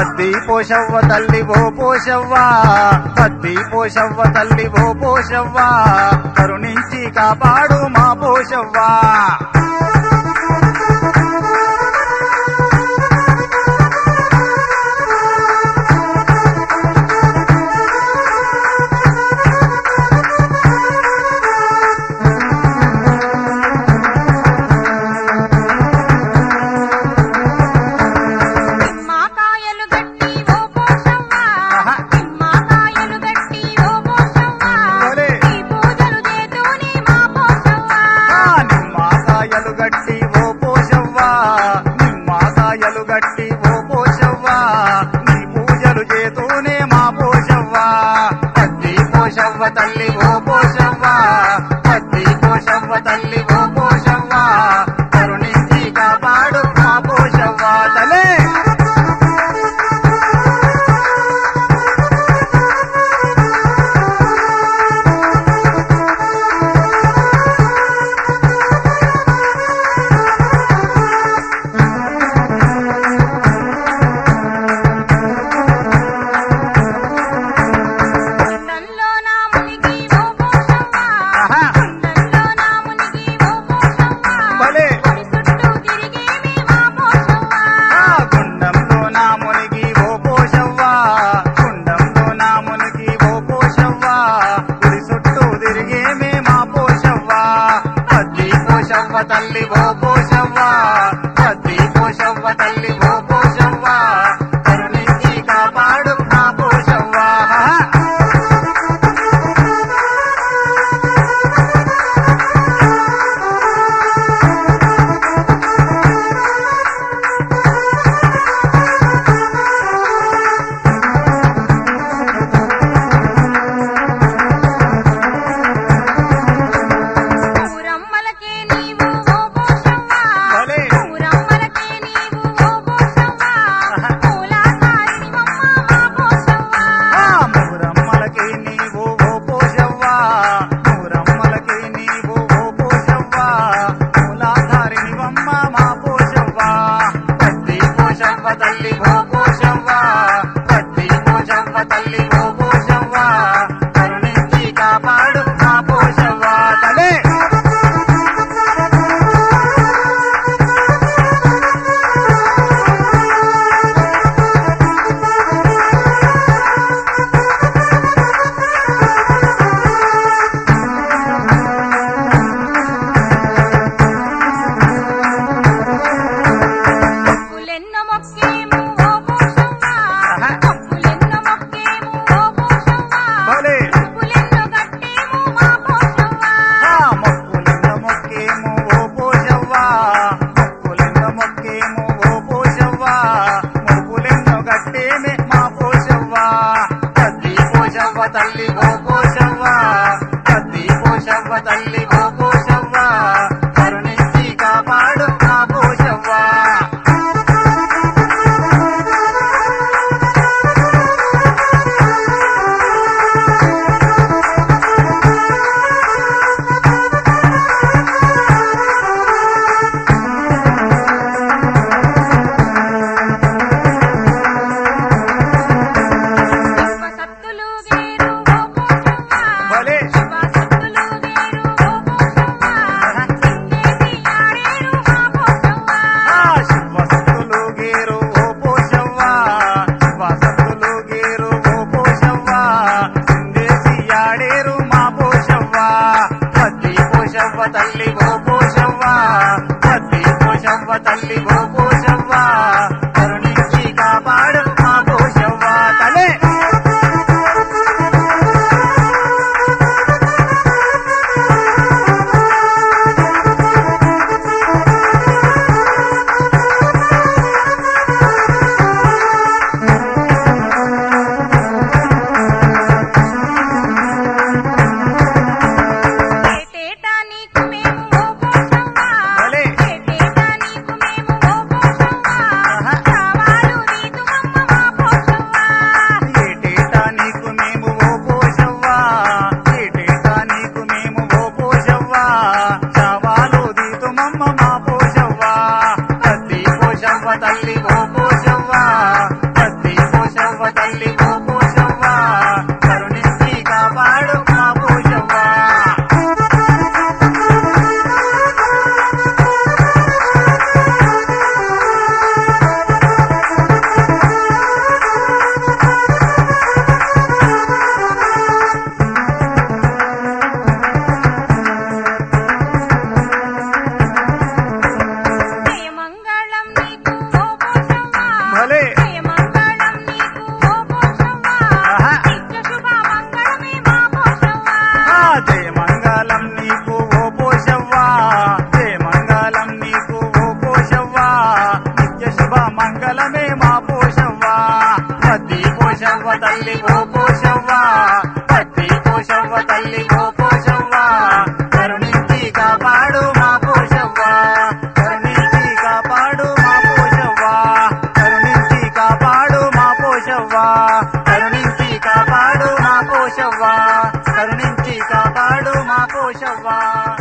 పత్తి పోషవ్వ తల్లి ఓ పోషవ్వ పత్తి పోషవ్వ తల్లి ఓ పోషవ్వ కరుణించి కాపాడు మా పోషవ్వ తల్లి ఓ పోషవ్వ పత్తి పోషవ్వ తల్లి ఓ పోషవ్వ కరుణించి కాపాడు మా పోషవ్వ తలే తల్లి ఓ పోషవ్వ పత్తి పోషవ్వ తల్లి ఓ పోషవ్వ కరుణించి కాపాడు మా పోషవ్వ తల్లి ఓ పోషవ్వ పత్తి పోషవ్వ తల్లి ఓ పోషవ్వ కరుణించి కాపాడు మా పోషవ్వ తలే తల్లి ఓ పోషవ్వ పత్తి పోషవ్వ తల్లి ఓ పోషవ్వ కరుణించి కాపాడు మా పోషవ్వ కరుణించి కాపాడు మా పోషవ్వ కరుణించి కాపాడు మా పోషవ్వ